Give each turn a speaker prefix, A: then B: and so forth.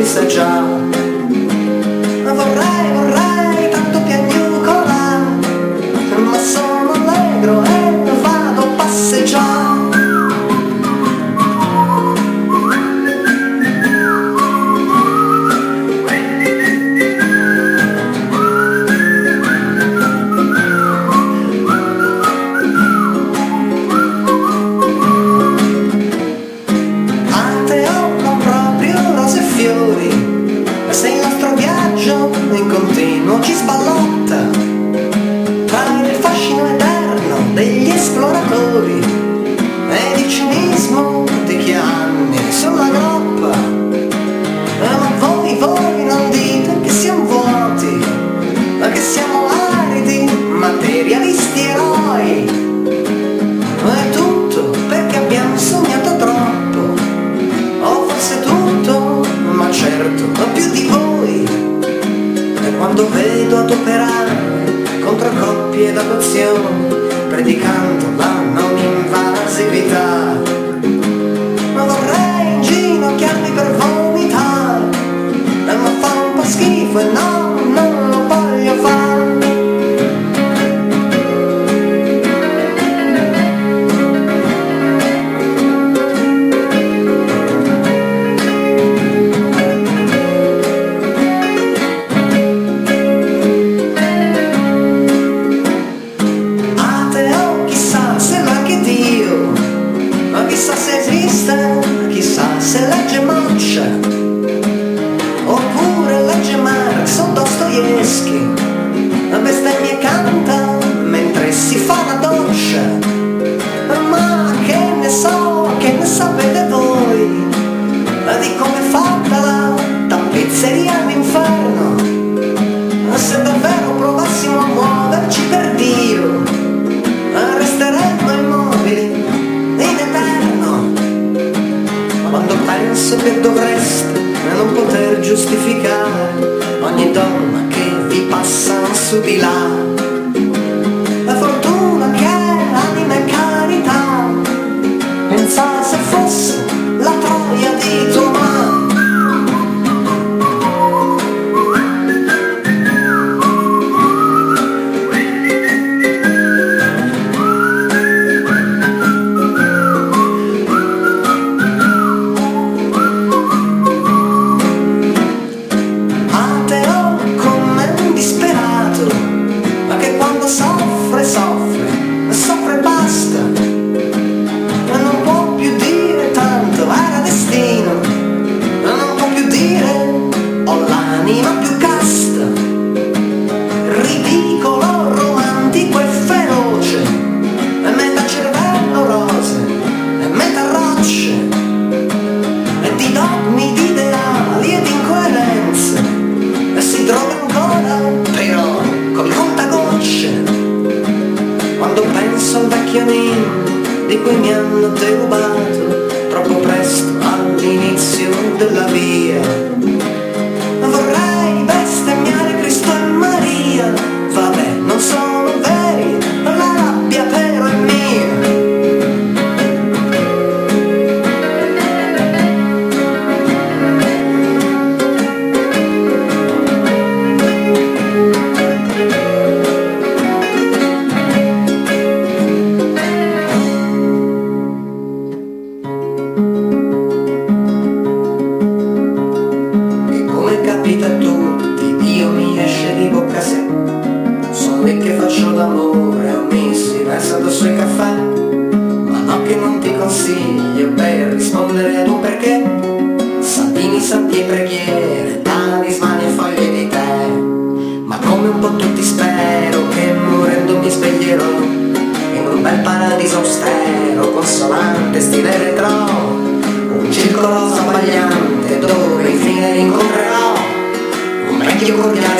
A: sa già. Vorrei tanto piagnucolare, ma sono allegro e vado a passeggiare. Continuo ci sballotta tra il fascino eterno degli esploratori e il cinismo di chi ha anni sulla groppa. Ma voi non dite che siamo vuoti, ma che siamo aridi, materialisti eroi. È tutto perché abbiamo sognato troppo, o forse tutto, ma certo più di voi. Quando vedo adoperare contro coppie d'adozione, predicando la non invasività, ma vorrei inginocchiarmi per vomitare, ma fa un po' schifo e no, non lo voglio fare. Chissà se legge Moccia oppure legge Marx o Dostoevsky, la bestemmia canta mentre si fa la doccia. Ma che ne sapete voi di come è fatta la tappezzeria all'inferno? Se davvero provassimo a muoverci per Dio, resteremmo immobili in eterno. Quando penso che dovreste non poter giustificare ogni donna che vi passa su di là, la fortuna che è anima e carità, pensa se fosse la troia di tua mamma. Soffre basta, ma non può più dire tanto, era destino, non può più dire ho l'anima più casta, ridicolo, romantico e feroce, e metà cervello rose, e metà rocce, e di dogmi, di ideali e di incoerenze, e si droga ancora, però col contagocce. Quando penso al vecchio ninno di cui mi hanno derubato troppo presto all'inizio della via, vorrei bestemmiare Cristo e Maria. Vabbè, non sono veri, la rabbia però è mia. Capita a tutti, Dio mi esce di bocca se sono lì che faccio l'amore, ho messi verso addosso il caffè, ma no che non ti consiglio per rispondere ad un perché. Santini, santi e preghiere, talismani e foglie di tè, ma come un po' tutti spero che morendo mi sveglierò in un bel paradiso austero, consolante, stile retro, un circolo rosa abbagliante dove infine incontrerò un vecchio cordiale